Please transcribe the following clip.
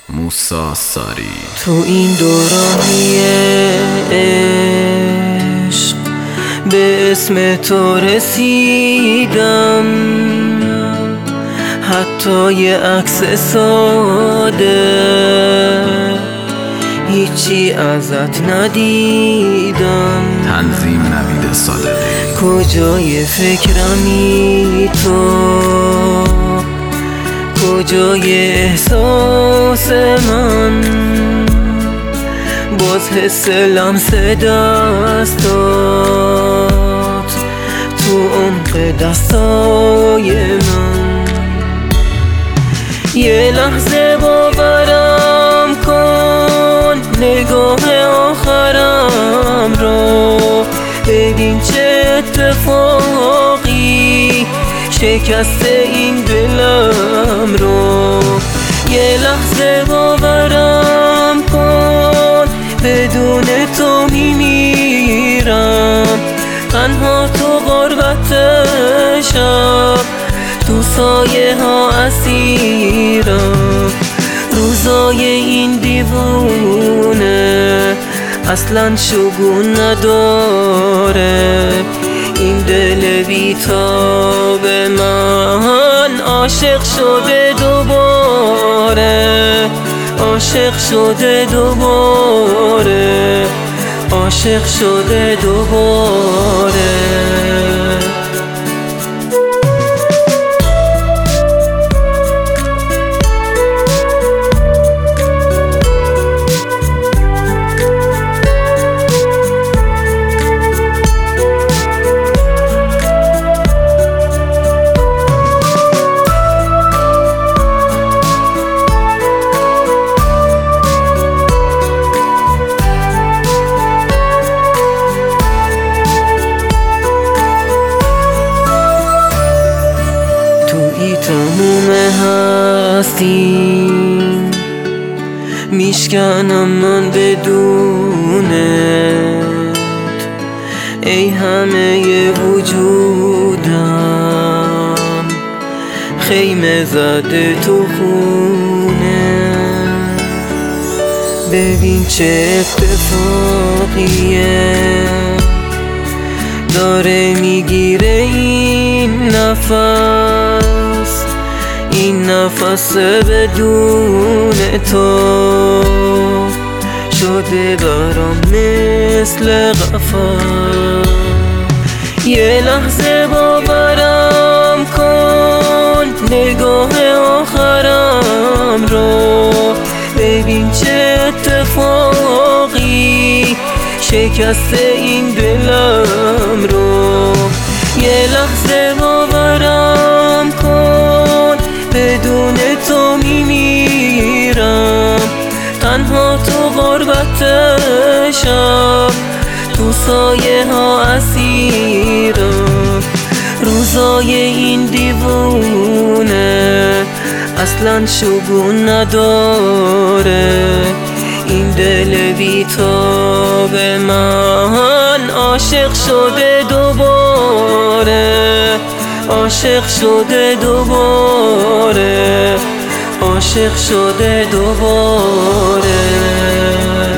موسی ساری. تو این دورانی عشق به اسم تو رسیدم، حتی یه عکس ساده هیچی ازت ندیدم. تنظیم نوید صادقی. کجای فکرمی تو، کجای احساس من، باز حس لمس دستات تو عمق دستای من. یه لحظه باورم کن نگاه آخرم رو، ببین چه اتفاقی شکسته این دلم رو. یه لحظه باورم کن بدون تو میمیرم، تنها تو غربت شب، تو سایه ها اسیرم. روزای این دیوونه اصلا شگون نداره، این دل بیتاب من عاشق شده دوباره، عاشق شده دوباره، عاشق شده دوباره. تموم هستیم میشکنم من بدونت، ای همه وجودم خیمه زده تو خونه. ببین چه اتفاقیه داره میگیره این نفس، این نفس بدون تو شده برام مثل قفس. یه لحظه باورم کن نگاه آخرم رو، ببین چه اتفاقی شکسته این دلم رو. یه لحظه باورم کن بدون تو میمیرم، تنها تو غربت شب، تو سایه ها اسیرم. روزای این دیوونه اصلا شگون نداره، این دل بیتاب من عاشق شده دوباره، عاشق شده دوباره، عاشق شده دوباره.